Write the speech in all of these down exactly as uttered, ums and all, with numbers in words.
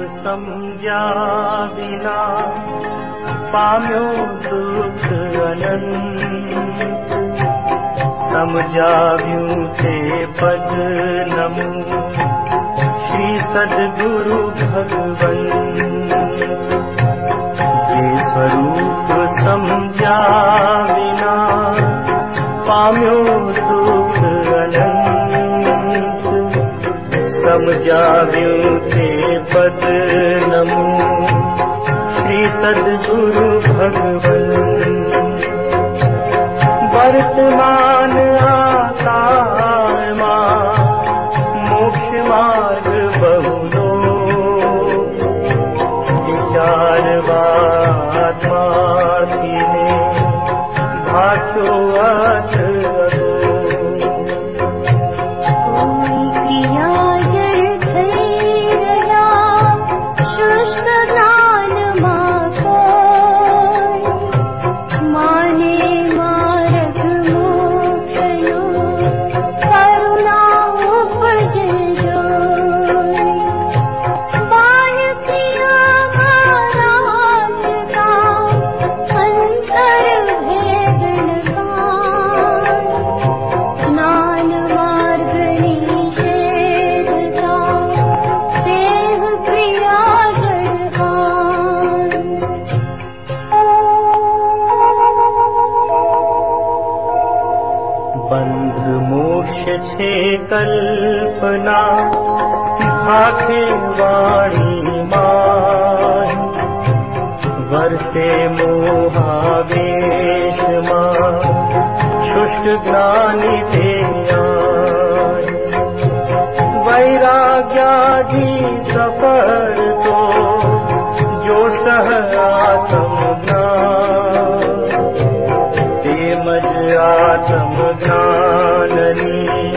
समझा बिना पाम्यो दुख अनंत। समझाव्यूं थे पद नमो श्री सद्गुरु भगवन। जे स्वरूप समझा बिना पाम्यो दुख अनंत। समझाव्यूं थे पद नमो श्री सद्गुरु भगवन। वर्तमान आकार मां मोक्ष मार्ग बहुलो। विचारवात्मा थीने भाषो अर्थ कल्पना भाखे वाणी माही। वर्षे मोहावेश मां शुष्क ज्ञानी थे आए। वैराग्यादि सफर तो जो सह आत्म ज्ञान। तेमज आत्म ज्ञाननी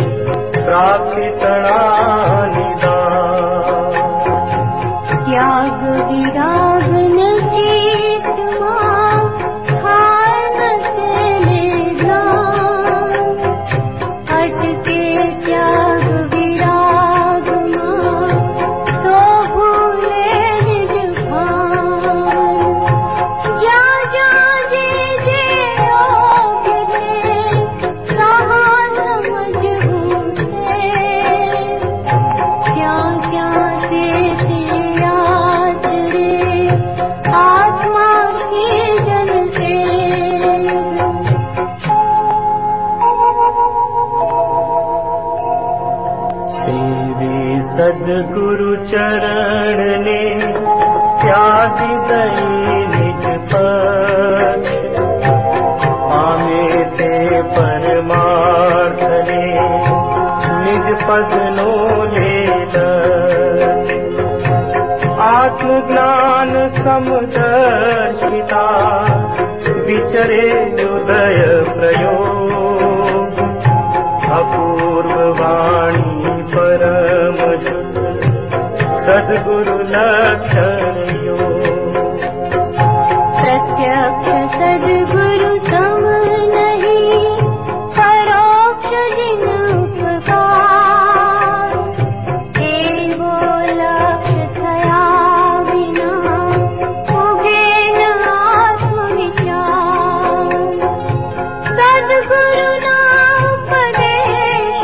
त्याग विराग न चित मां खान से ज्ञान। अटके त्याग विराग मां तो भूले निज भान। जा जा जे जे योग्य थे कहा समझ सद्गुरु चरण ने त्यागी दई निज पद। पामे ते परमार्थ ने निज पद नो लेद। आत्मज्ञान समदर्शिता विचरे उदय प्रयोग। अपूर्व वाणी परम सद्गुरु लक्षण योग। प्रत्यक्ष सद्गुरु सम नहीं परोक्ष जिन उपकार। एवो लक्ष्य थया बिना उगे न आत्म विचार। सद्गुरु ना उपदेश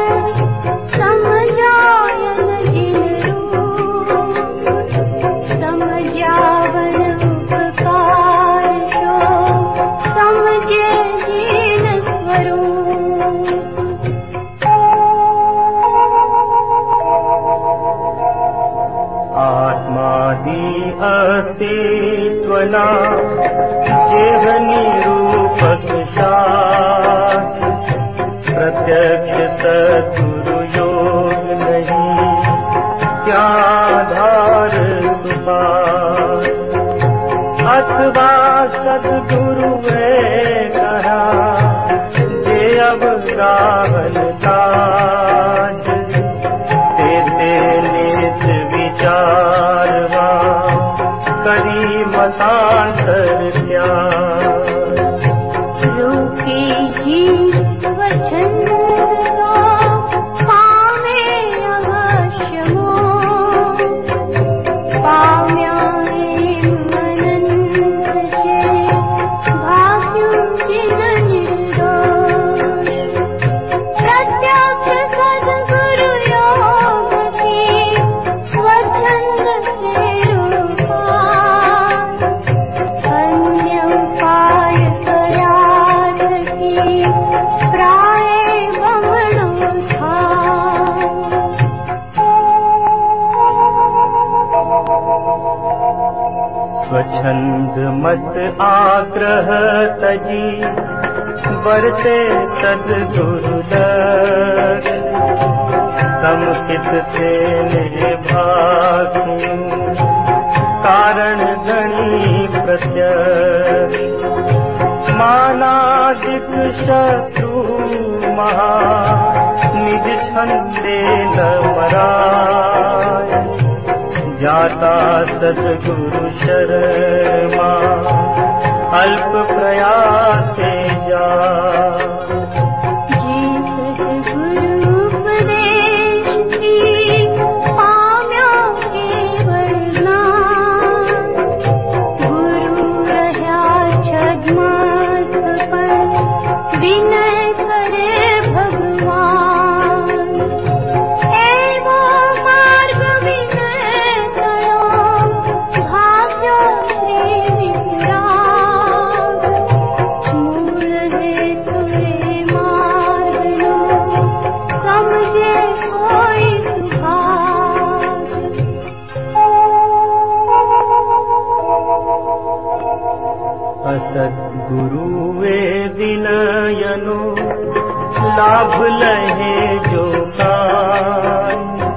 समझायन जिन समझावन उपकार जो समझे जीन स्वरूप। आत्मादि अस्तित्वना जेह निरूपक शास्त्र। प्रत्यक्ष सद्गुरु योग नहीं त्याधार सुपार। अथवा सद्गुरु वे कहा जे अब गावन ताज। तेते नित विचारवा करी मतांतर त्याग। रोके जीव वचन पावे अवश्य मोह। स्वच्छंद मत आग्रह तजी बरते सद्गुरु दर समहित से निर्भाग्य कारण गणी प्रत्यक्ष मानादिक शत्रु महा निज छंदे न मराय जाता सद्गुरु शर्मा अल्प प्रयासे जा सद्गुरुवे विनयनु लाभ लहे जो काय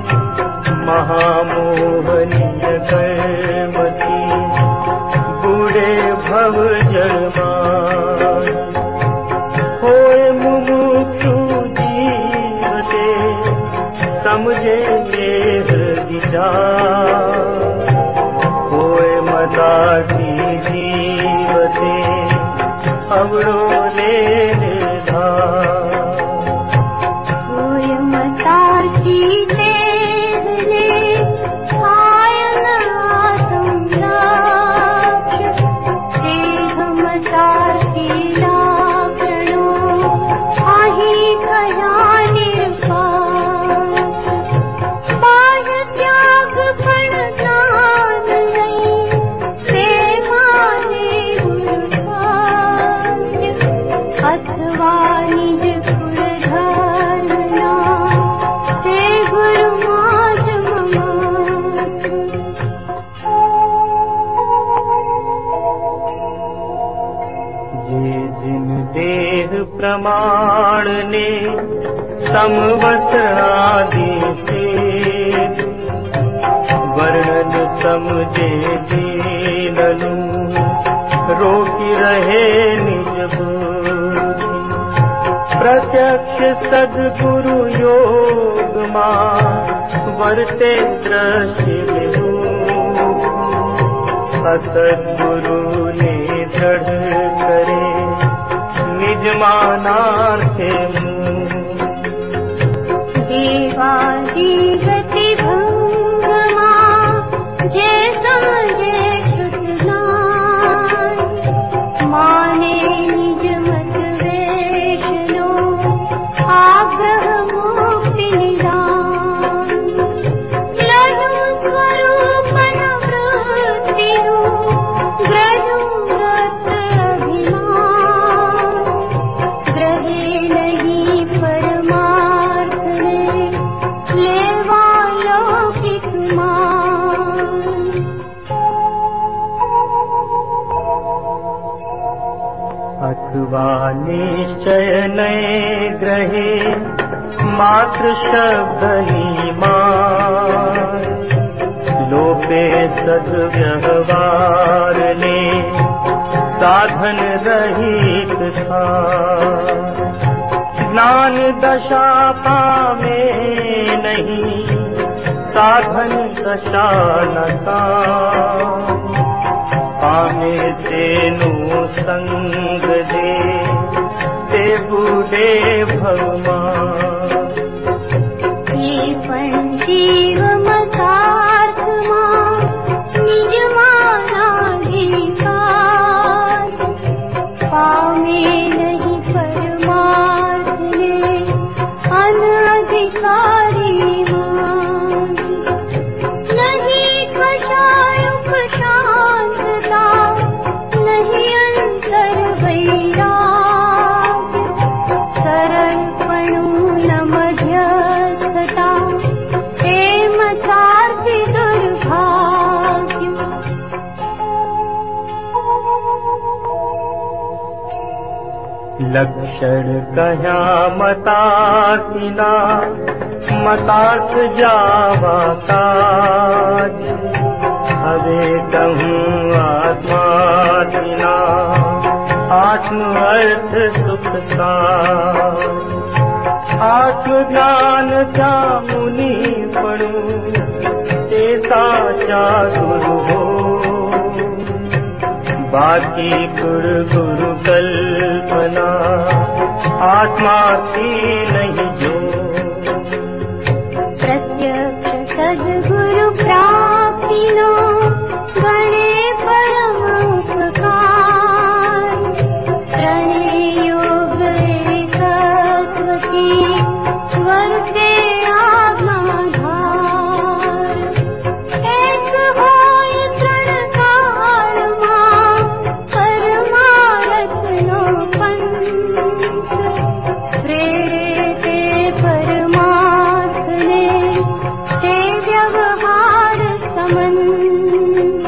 महामोहनीय कर्मति बूढ़े भव जलमान होए मुमुक्षु जीवते समझे लेह विचार होए मता की अवरो ले निर्धार कोय मतार की देव ले आयन आसुराक्ष देह मतार की लाकड़ो आही कया निर्पार बाह्य त्याग पण दान नहीं प्रेमाने अथवा निज कुल धर्मना ते गुरु माज जे दिन देह प्रमाण ने समवसरादि से वर्णन समझे दीननु रोकी रहे निज बुद्धि प्रत्यक्ष सद्गुरु योग मां वर्ते दृश्य असद्गुरु ने दृढ़ करे निज मानार्थे देवादि गति भंगमा जे समझे श्रुत नाम माने निज मत वेशनो आग्रह मुक्ति निदान लघु स्वरूपन वृत्तिनु ग्रहु व्रत अभिमान ग्रहे नहीं परमार्थ में लेवा लौकिक मान अथवा निश्चय नये ग्रहे मात्र शब्द ही मान लोपे सद्व्यवहार ने साधन रहित था ज्ञान दशा पावे नहीं साधन दशा न पावे तेनु संग दे ते बूढ़े भगवान ये पंजीव मतार्थ मां निज मानाधिकार पावे नहीं परमार्थ ने अनधिकारी मान नहीं कषायुक शांतता नहीं अंतर वैराग्य सरल पणु लक्षण कह्या मताकिना मताक जावा काज हवे कहूँ आत्मा किना आत्म अर्थ सुख सार आत्म ज्ञान क्या मुनि पढ़ू ते साचा गुरु हो बाकी गुरु गुरु कल्पना आत्मा की नहीं जो प्रत्यक्ष सद्गुरु प्राप्तिनो गणे परम उपकार त्रणे योग एकत्व की वर्ते आज्ञाधार एक होय तृण काल मां परमारथ नो पंथ प्रेरे परमार्थ ने ते व्यवहार संबंध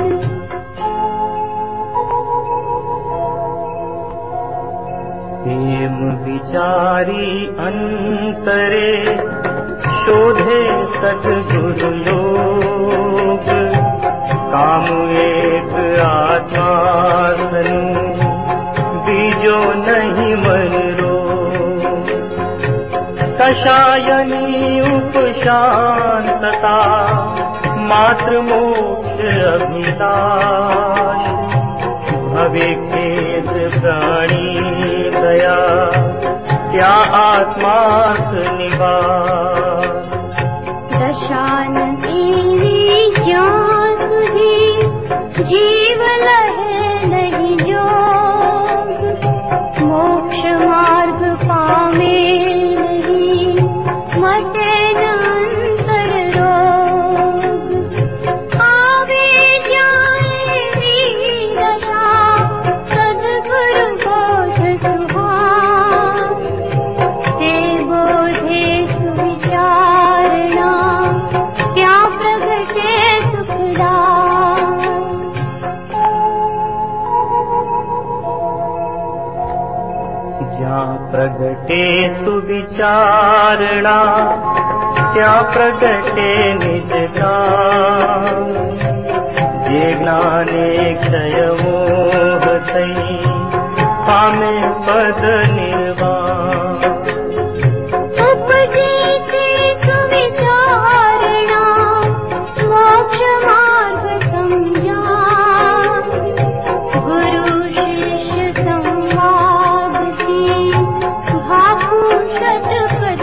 प्रेम विचारी अंतरे शोधे सद्गुरु योग काम एक आत्मा सनु बीजो नहीं मन रो कषायनी उपशांतता मात्र मोक्ष अभिलाष भवे खेद प्राणी दया क्या आत्मास निवास दशान देवी ज्ञान सुधी जीव लहे नहीं जोग मोक्ष मार्ग पामे नहीं मटे न अंतर रोग आवे जाए भी दशा सद्गुरु बोध सुहास ते बोधे सुविचारणा त्या प्रगटे सुखदास ज्या प्रगटे सुविचारणा त्या प्रगटे निज ज्ञान जे ज्ञाने क्षय मोह तई पामे पद निर्वाण उपजीते सुविचारणा मोक्ष मार्ग समझान गुरु शिष्य संवाद की भाकु षटपद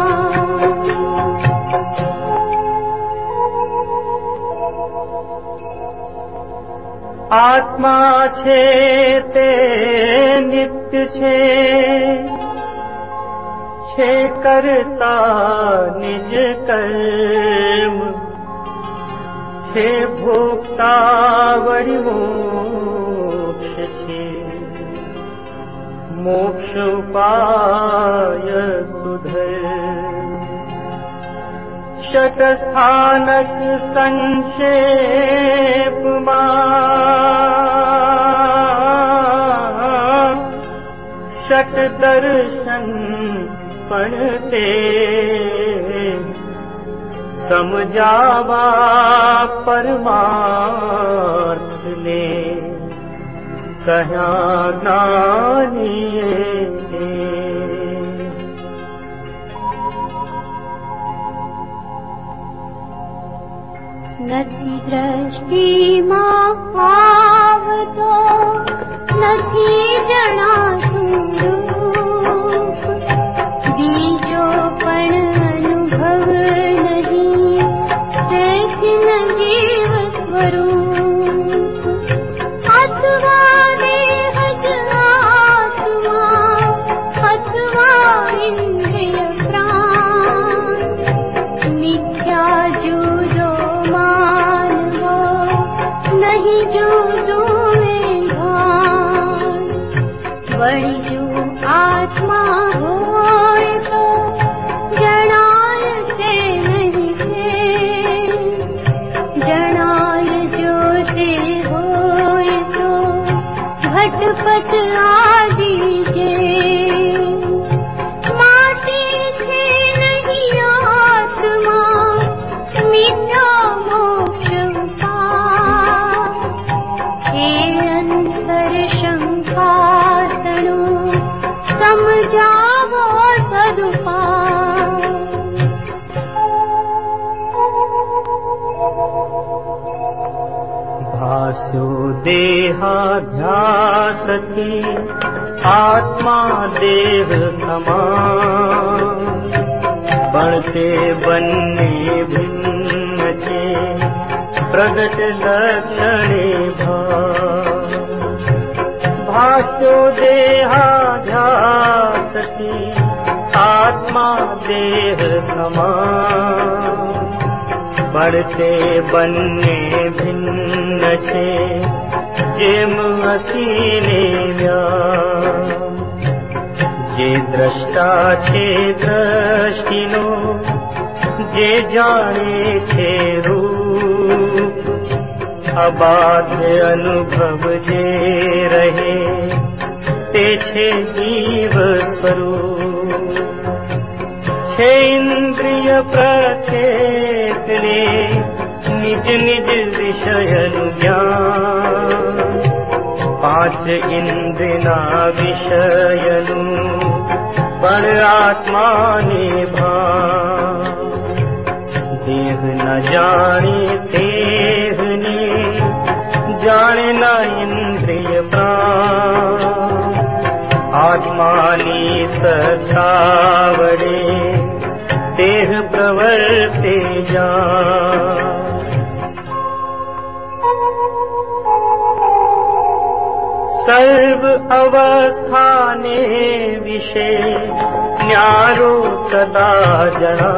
आत्मा छे ते नित्य छे छे करता निज कर्म छे भोक्ता वरि मोक्ष छे मोक्ष उपाय सुधर शतस्थानक संक्षेप शत दर्शन पढ़ते समझावा परमार्थ ले कहा ज्ञानिए નથી દ્રષ્ટિમાં આવતો નથી જણાતું રૂપ બીજો પણ અનુભવ નહીં દેખીને જીવ સ્વરૂપ અથવા દેહ જ આત્મા અથવા ઇન્દ્રિય પ્રાણ મિથ્યા જુદો मानवो नहीं जूदू में भान वही जो आत्मा होय तो जनाय से नहीं थे जनाय जो ते होय तो घटपट आदि जे भास्यो देहाध्यास थी आत्मा देह समान, बढ़ते बनने भिन्न छे प्रगट लक्षणे भाव। भास्यो देहाध्यास थी आत्मा देह समान, बढ़ते बनने भिन्न छे जेम असीने व्याम। जे द्रष्टा छे दृष्टिनो, जे जाने छे रूप, अबाध्य अनुभव जे रहे ते छे जीव स्वरूप। छे इंद्रिय प्रत्येक ने निज निज विषयनु ज्ञान, पांच इंद्रियना विषयनु पर आत्मा ने भान। देह न जाने देह ने, जाने न इंद्रिय प्राण, आत्मानी सत्तावड़े देह प्रवर्ते जान। सर्व अवस्थाने विषय न्यारो सदा जना,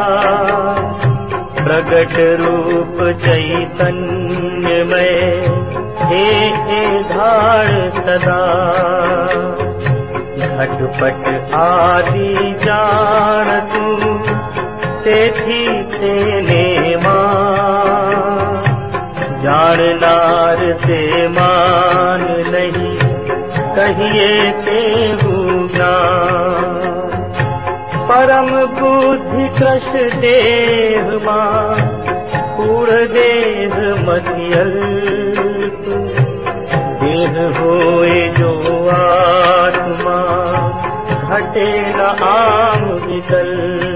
प्रगट रूप चैतन्यमय हे हे धार सदा। घटपट आदि जान तू तेथी तेने मान, जाननार से मान नहीं कहिए तेहु ज्ञान। परम बुद्धि कृष देह मान पूर्ण देह मतियल, देह होए जो आत्मा घटे न आम विकल।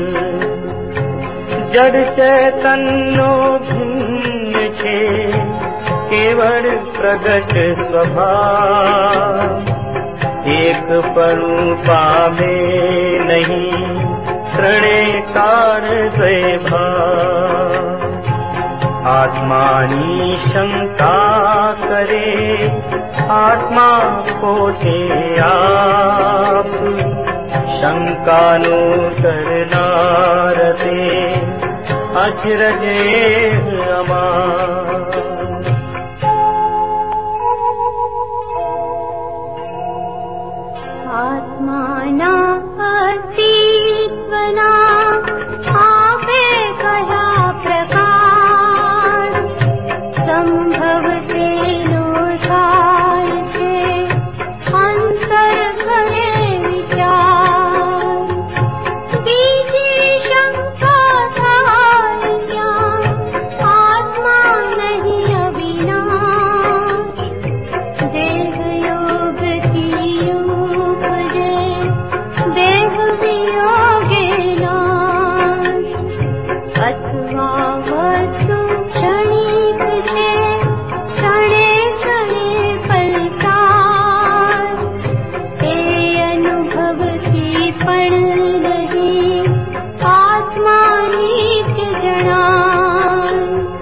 जड़ चैतन्यो भिन्न छे केवल प्रगट स्वभाव, एक परूपा में नहीं त्रणे कार द्वैभाव। आत्मानी शंका करे आत्मा पोते आप, शंकानो करनारते अचरजे अमार। आत्माना अस्तित्वना आपे कया प्रकार, संभव तेनो थाय छे अंतर करे विचार। बीजी शंका थाय क्या आत्मा नहीं अविनाश, देह योग की देह वियोगे नाश। अथवा वस्तु क्षणिक छे क्षणे क्षणे पलटाय, ए अनुभव थी पण नहीं आत्मा नित्य जणाय।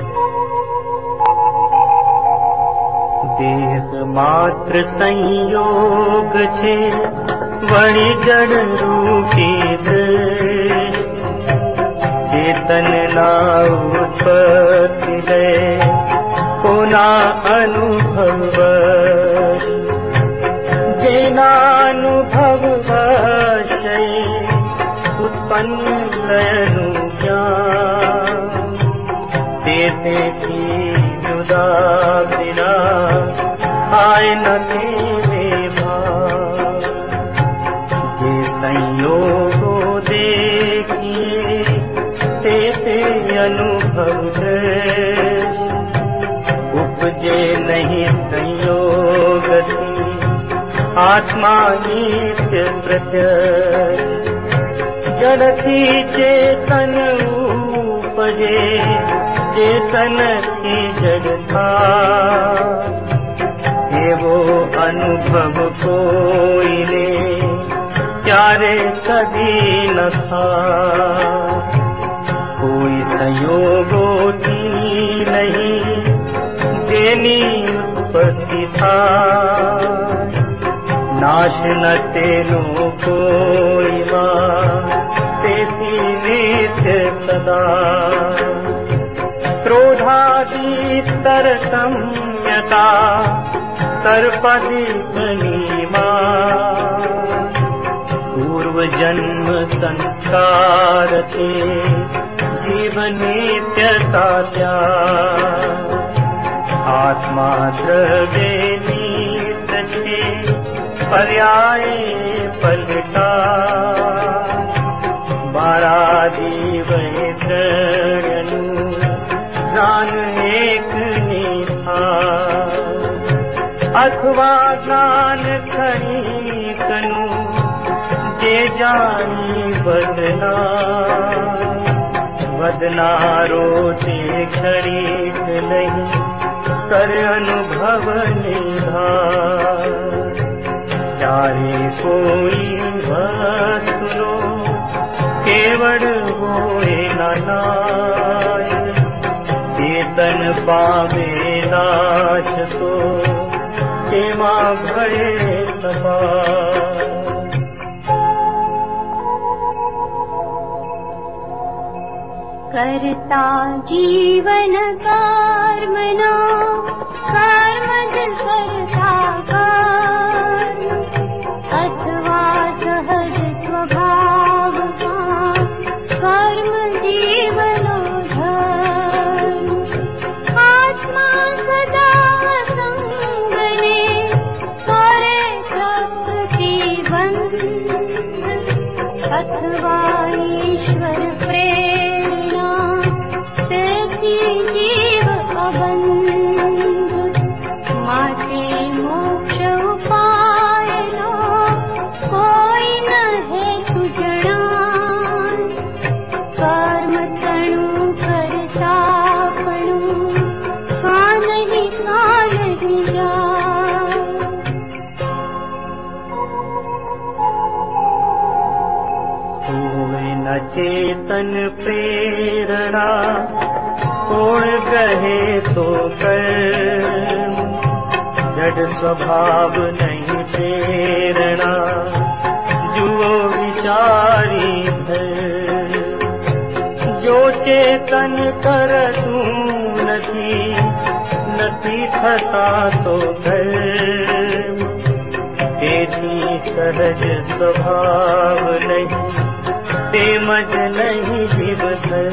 देह मात्र संयोग छे वणी जड़ रूपी दृष्टि, चेतन ना उत्पत्ति है कोना अनुभव वश। जेना अनुभव वश उत्पन्न लयनु ज्ञान, तेते की जुदा बिना आय न तेरे भाव। जे संयोगो देखिए तेते अनुभव दृष्टि, उपजे नहीं संयोग थी आत्मा नित्य प्रत्यक्ष। जड़ थी चेतन उपजे चेतन की जड़ता, ये वो अनुभव कोई ने प्यारे कभी न था। कोई संयोगों की नहीं देनी उत्पत्ति था, नाश न तेनो कोई मां तेसी नित्य सदा। क्रोधादि तरतम्यता सर्पदि बनीमा, पूर्व जन्म संस्कार के जीवन नित्यता त्याग। आत्मा द्रव्य नीत छे पर्याय पलटा, बारादी वैतरनु ज्ञान एक निथा। अथवा ज्ञान खनिकनु जे जानी बदना, बदना रोते खरीद नहीं कर अनुभव निधार। चाहे कोई वस्तु केवल होए नाय, चेतन पावे नाश तो केमा भये तपा। करता जीवन कर्मणा, कर्मज करता कर्म, अथवा सहज स्वभाव का कर्म जीवनो धर्म। आत्मा सदा संगने करे प्रकृति बंध, अथवा ईश्वर प्रेरणा तेती जीव अबंध। माटे मोक्ष उपाय नो कोई न हेतु जणान, कर्म तणु करता पणु का नहीं का नहीं जान। कोई न चेतन प्रेरणा छोड़ गए तो कर्म, जड़ स्वभाव नहीं प्रेरणा जुओ विचारी भर। जो चेतन कर तू नथी नथी थता तो कर्म, तेजी सहज स्वभाव नहीं तेमज नहीं जीवधर।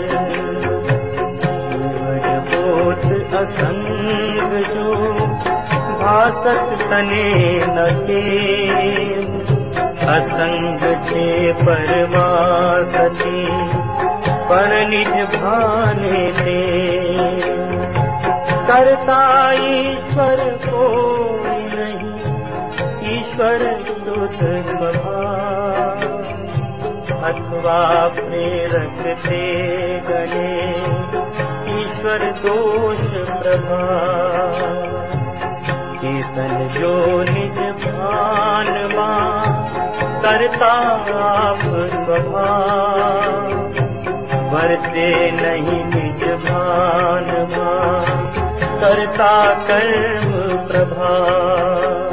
बोध असंग जो भासत तने न के, असंग छे परमार्थी पर निज भाने दे। करता ईश्वर कोई नहीं, ईश्वर शुद्ध स्वभाव, अथवा प्रेरक ते गणे ईश्वर दोष प्रभाव। चेतन जो निज भान मां करता आप स्वभाव, वर्ते नहीं निज भान मां करता कर्म प्रभाव।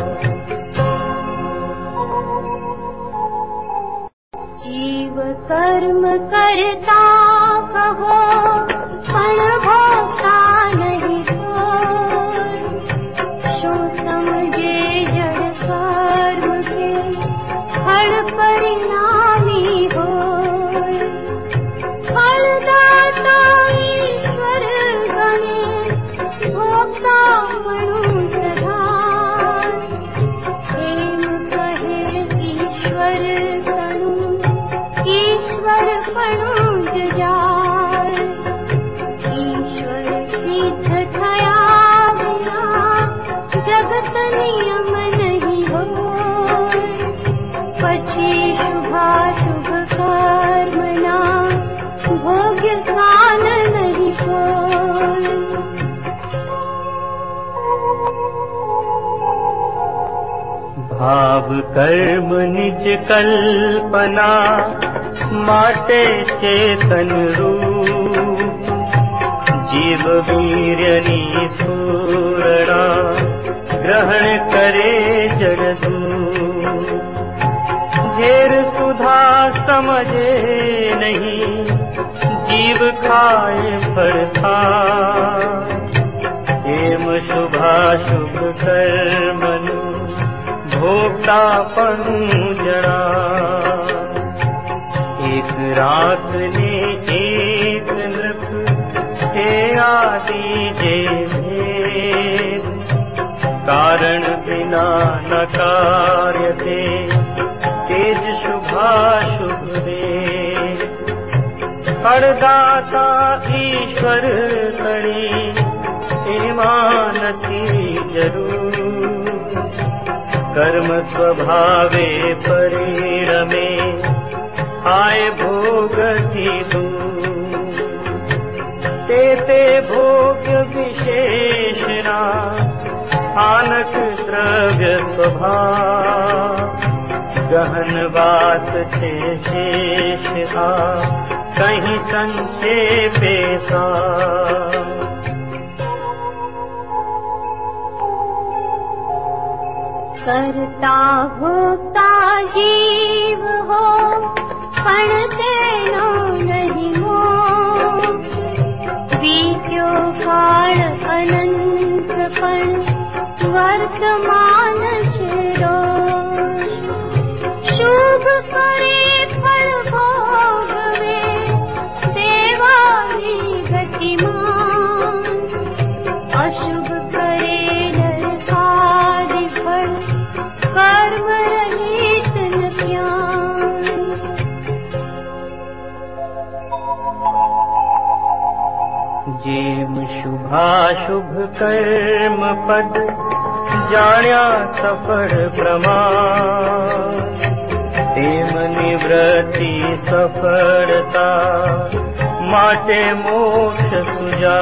जीव कर्म करता कहो पण भोगता नहीं कोई, शो समझे जड़ कर्म के फल परिणामी होय। फलदाता ईश्वर गणे भोक्ता मनु प्रधान, प्रेम कहे ईश्वर तनु ईश्वर पणु कर्म निज कल्पना माटे चेतन रूप जीव वीर्यनी सूरणा ग्रहण करे जड़दूत झेर सुधा समझे नहीं जीव खाए फरता हेम शुभाशुभ कर्मनु भोक्ता जड़ा एक रात ने एक नृप हे आदि जे भेद कारण बिना न कार्य थे तेज शुभाशुभ दे परदाता ईश्वर करी मानती जरूर कर्म स्वभावे परिणमे आए भोगति दूर ते ते भोग विशेषणा स्थानक द्रव्य स्वभाव गहन बात छे शेष आ कहीं संक्षेपे सा करता भोक्ता जीव हो पण तेनो नहीं मोक्ष बीत्यो काल अनंत पण वर्तमान छे रोज शुभ करे फल भोगवे देवानी गतिमान अशुभ करे नरकादि फल कर्म रहित न ज्ञान जेम शुभाशुभ कर्म पद जाण्या सफल प्रमाण तेम निवृत्ति सफलता माटे मोक्ष सुजा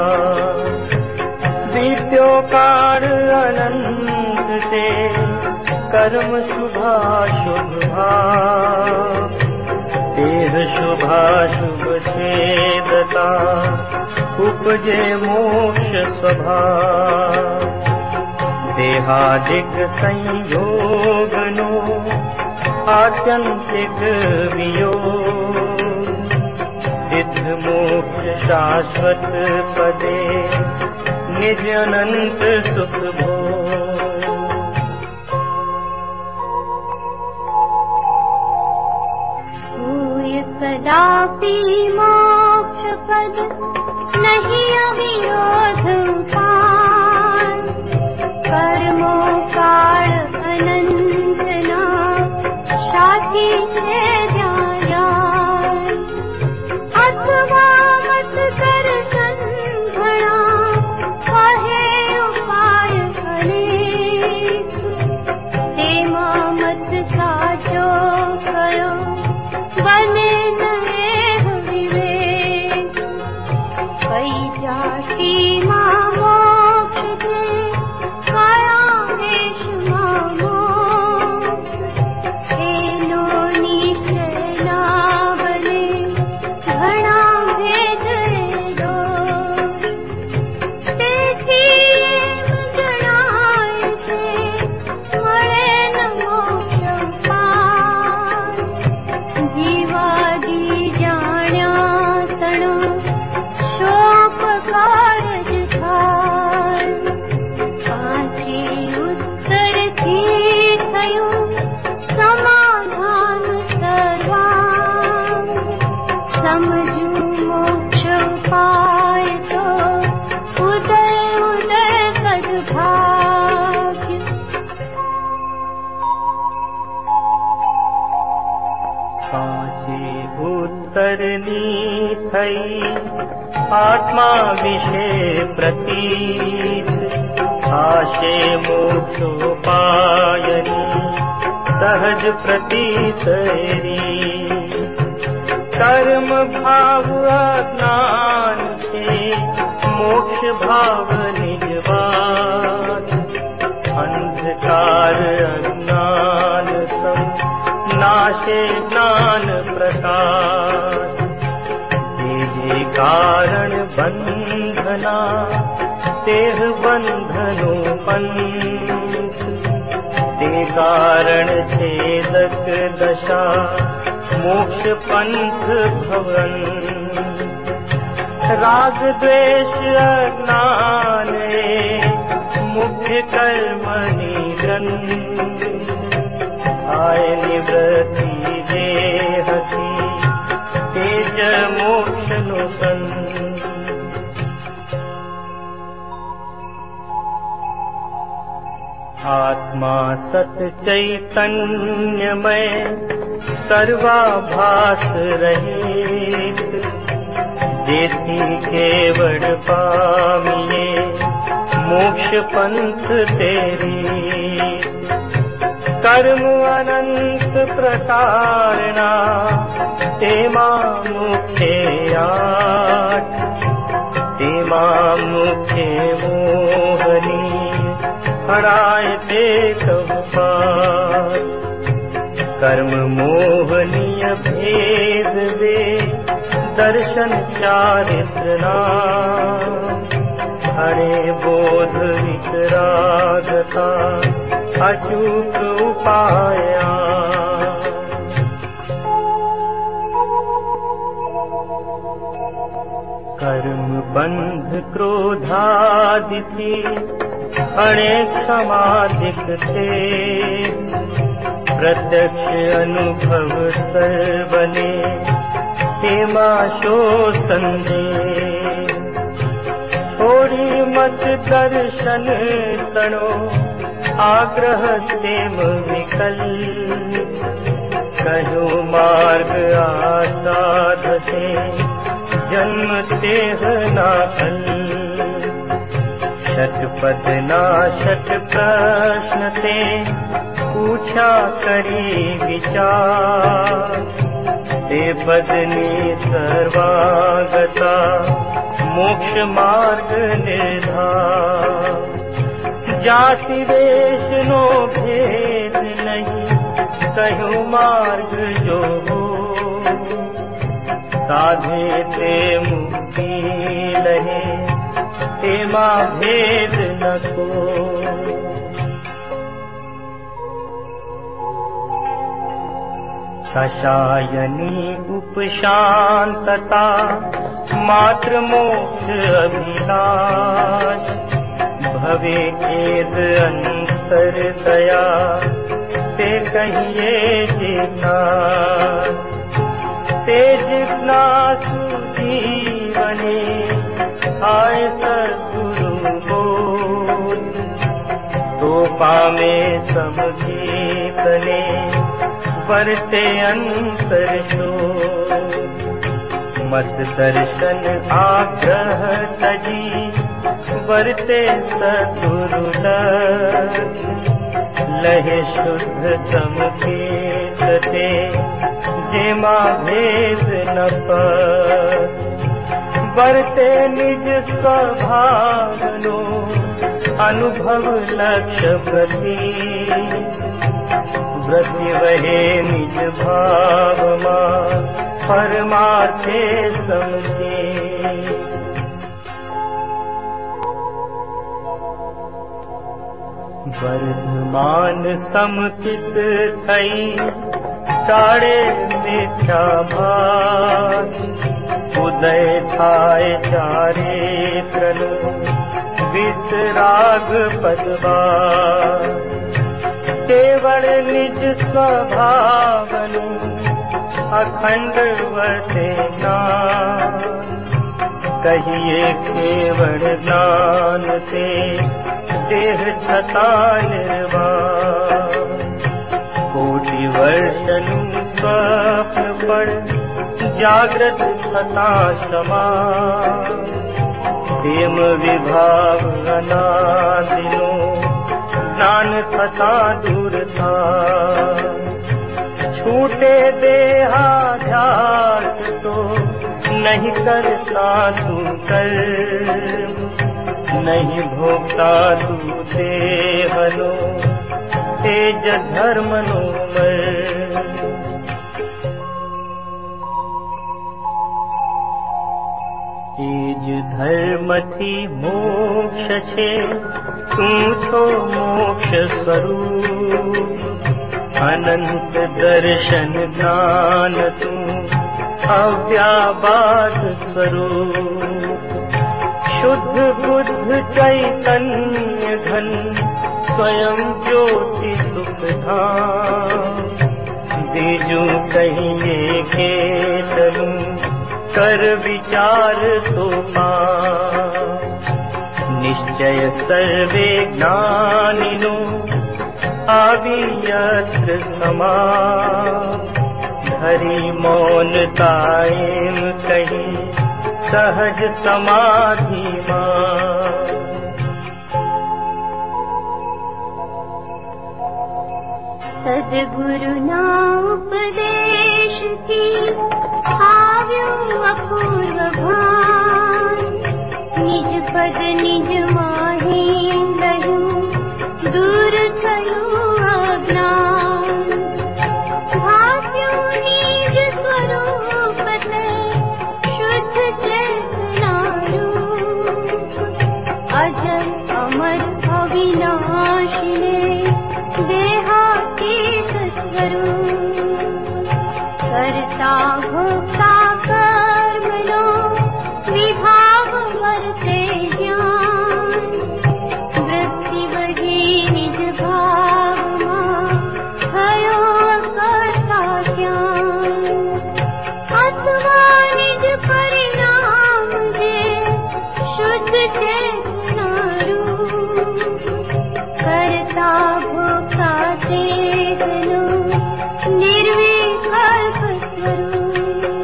बीत्यो काल अनंत से कर्म शुभाशुभ भाव तेह शुभाशुभ छेदता उपजे मोक्ष स्वभाव देहादिक संयोगनो आत्यंतिक वियोग सिद्ध मोक्ष शाश्वत पदे निज अनंत सुख भोग भूय कदापि मोक्ष पद नहीं अविरोध पान कर्मो काल अनंत ना साथी छे ज्ञान अथवा मत दर्शन घणा कहे उपाय अनेक तेमा मत साचो कयो बने नहे विवेक कई जाति मां मोक्ष दे काया देश मां मोक्ष एनो निश्चय ना बने घणा भेद दो તેથી એમ જણાય છે મળે ન મોક્ષ પાર જીવાદી જાણ્યા તણો શોક કારજ થાય પાંચે ઉત્તરથી થયું સમાધાન સર્વાંગ સમજુ મોક્ષ ઉપાય તો ઉદય ઉદય સદભાગ્ય पांचे उत्तरनी थई आत्मा विषे प्रतीत आशे मोक्षोपायनी सहज प्रतीत कर्म भाव अज्ञान छे मोक्ष भाव निजवान अंधकार अज्ञान बंधना तेह बंधनो पंथ ते कारण छेदक दशा मोक्ष पंथ भवन राग द्वेष अज्ञान मुख्य कर्म निरंतर आय निवृत्ति देहसी तेज मोक्ष नुसन आत्मा सत चैतन्यमय सर्वाभास रहित जेति केवड़ पामिए मोक्ष पंथ तेरी कर्म अनंत प्रकारना तेमा मुखे आठ तेमा मुखे मोहनी हराय ते कहुपार कर्म मोहनीय भेद वे दर्शन चारित्र नाम हरे बोध वितरागता अचूक उपाया कर्म बंध क्रोधादि थी अनेक समाधिक थे प्रत्यक्ष अनुभव सर्वने हेमा शो संदेह छोड़ी मत दर्शन तणो आग्रह तेम विकल कहो मार्ग आसाद से जन्म तेह नाकल शतपथ नाशत प्रश्न ते पूछा करी विचार ते पदनी सर्वागता मोक्ष मार्ग निर्धार जाति देश नो भेद नहीं कहो मार्ग जो हो साधे ते मुक्ति लहे तेमा भेद न को कषायनी उपशांतता मात्र मोक्ष अभिलाष भवे खेद अंतर दया ते कहिए जिज्ञास ते जिज्ञासु जीवने आय सद्गुरु बोध तो पामे समझीतने वर्ते अंतर शोध मत दर्शन आग्रह तजी वर्ते सद्गुरु लहे शुद्ध समकेतते जेमा भेद न पर वर्ते निज स्वभावनो अनुभव लक्ष्य प्रति वृत्ति वहे निज भाव मा परमार्थे समझे वर्धमान समकित थई टाड़े मिथ्या भास उदय थाय चारे त्रनु वितराग पदवार केवल निज स्वभावनु अखंड वर्ते नाम कहिए केवल ज्ञान ते देह छता निर्वाण कोटि वर्षनु स्वप्न पड़ जागृत छता क्षमा प्रेम विभाव अनादिनो ज्ञान छता दूर था छूटे देहाध्यास तो नहीं करता तू कर नहीं भोगता तू देहनो तेज धर्मनो मर निज धर्म थी मोक्ष छे तू छो मोक्ष स्वरूप अनंत दर्शन ज्ञान तू अव्याबाद स्वरूप शुद्ध बुद्ध चैतन्य घन स्वयं ज्योति सुख धाम बीजू कहिए के तनु कर विचार तो पा निश्चय सर्वे ज्ञानिनो आवियत्र समा हरि मौन ताएम कही सहज समाधि मां सद्गुरु ना उपदेश थी आव्यो अपूर्व भान निज पद निज माही लहु दूर कयो अज्ञान भाग्यो निज स्वरूप ते शुद्ध चेतना रूप अजर अमर अविनाशी देहातीत स्वरूप करता भोक्ता कर्मनो विभाग वर्ते ज्ञान वृत्ति बही निज भाव भयो करता ज्ञान अथवा निज परिणाम जे शुद्ध चेतना रूप करता भोक्ता चेतनो निर्विकल्प स्वरूप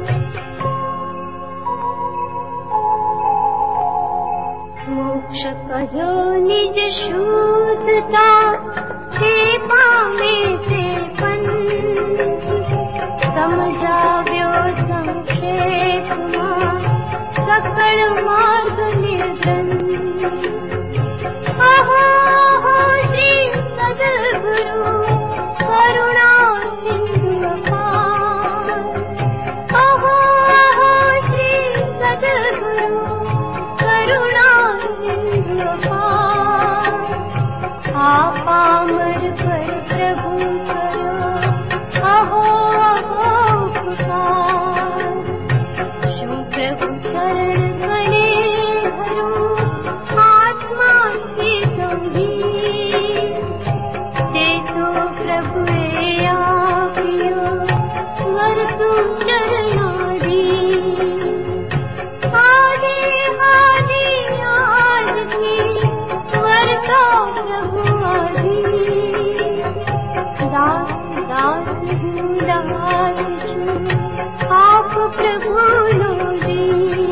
मोक्ष कहो निज शुद्धता ते पावे ते पंथ समझाव्यो संक्षेप मां सकल मार्ग निर्ग्रंथ अहो अहो श्री सद्गुरु करुणा सिंधु अपार अहो अहो श्री सद्गुरु करुणा सिंधु अपार आप अमर पर प्रभु करो अहो अहो पुकार शु प्रभु चरण बने धरो आत्मा की गंभीर ते तो प्रभु आवियो वर तू चरणारी आदि आदि आज की वर तो प्रभु आदि दास दास हूँ दास छू आप प्रभु लोदी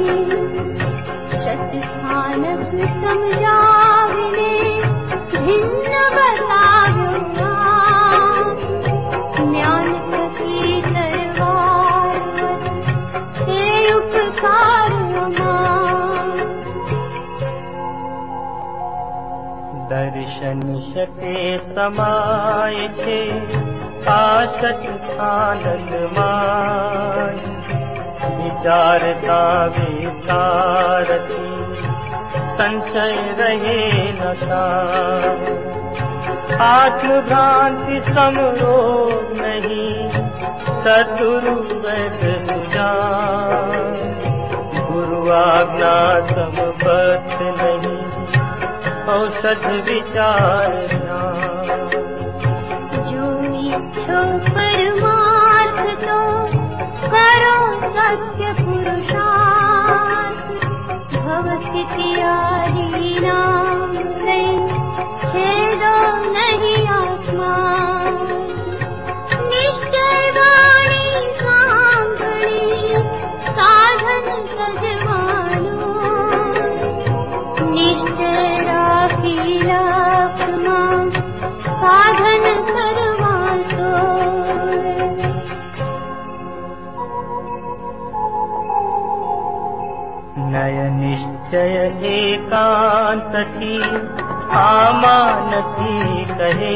शत स्थानक समझाविने भिन्न बताव्यो नाम ज्ञान की तरवार हे उपकार मां दर्शन शते समाय छे आसत स्थानक माय विचारता विचारती संशय रहे नशा आत्म भ्रांति समरोग नहीं सद्गुरु वैद सुजान गुरु आज्ञा समबद्ध नहीं औषध विचार जो इच्छो परमार्थ तो करो सत्य पुरुषार्थ भव स्थिति आदि नाम नहीं छेदो नहीं आत्मा निश्चय वाणी सांभळी साधन सजवानो निश्चय राखी लक्ष्मा साधन करवातो नय निश्चय एकांत थी आमान थी कहे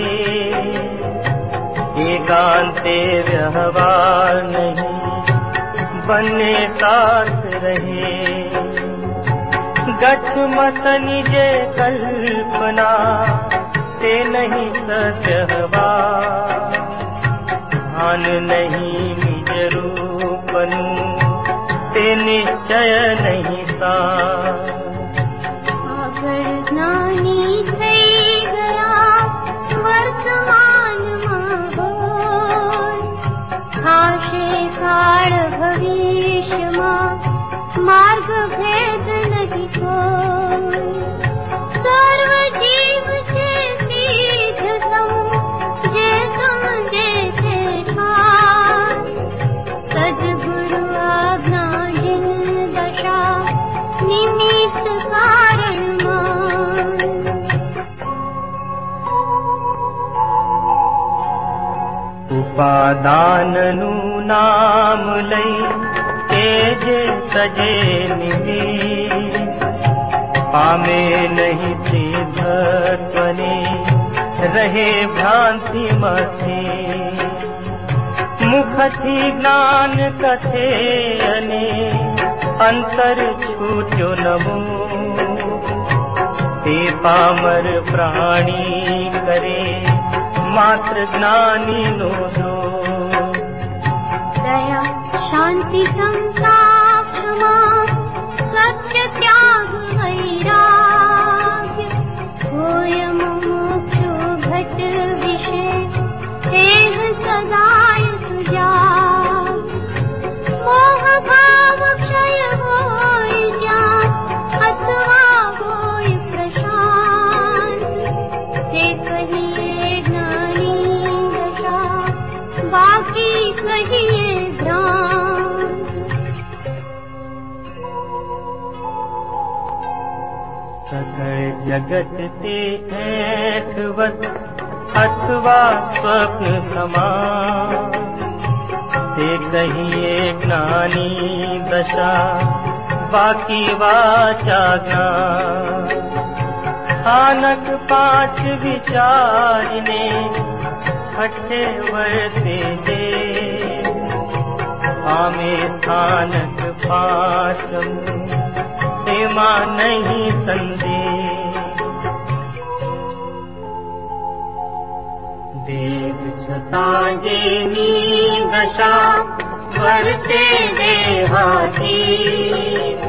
एकांते व्यवहार नहीं बने साथ रहे गच्छ मत निजे कल्पना ते नहीं सत्य हवा भान नहीं निज रूपनु ते निश्चय नहीं सा अगर ज्ञानी થઈ ગયા વર્તમાનમાં હોય થાશે કાળ ભવિષ્યમાં માર્ગ ભેદ નહીં કોઈ સર્વ જીવ છે સિદ્ધ સમ જે સમજે છે ઠાર સદગુરુ આજ્ઞા જીન દશા નિમિત્ત કારણમાં ઉપાદાનનું નામ લઈ तेजे सजे निमित्त पामे नहीं सिद्धत्वने रहे भ्रांति मस्ती मुखथी ज्ञान कथे अने अंतर छूट्यो नमो ते पामर प्राणी करे मात्र ज्ञानी नो दो दया शांति संताप क्षमा सत्य त्याग वैराग्य होय मुमुक्षु घट विषय तेह सदाय सुजाग मोह भाव क्षय होय ज्ञान अथवा होय प्रशांत ते कहिए ज्ञानी दशा बाकी कहिए सकल जगत ते ऐठवत अथवा स्वप्न समान ते कहिए ज्ञानी दशा बाकी वाचा ज्ञान स्थानक पांच विचारने छठे वर्ते जे आमे स्थानक पांचम तेमा नहीं संदेह देव छता जेनी दशा वर्ते देहाती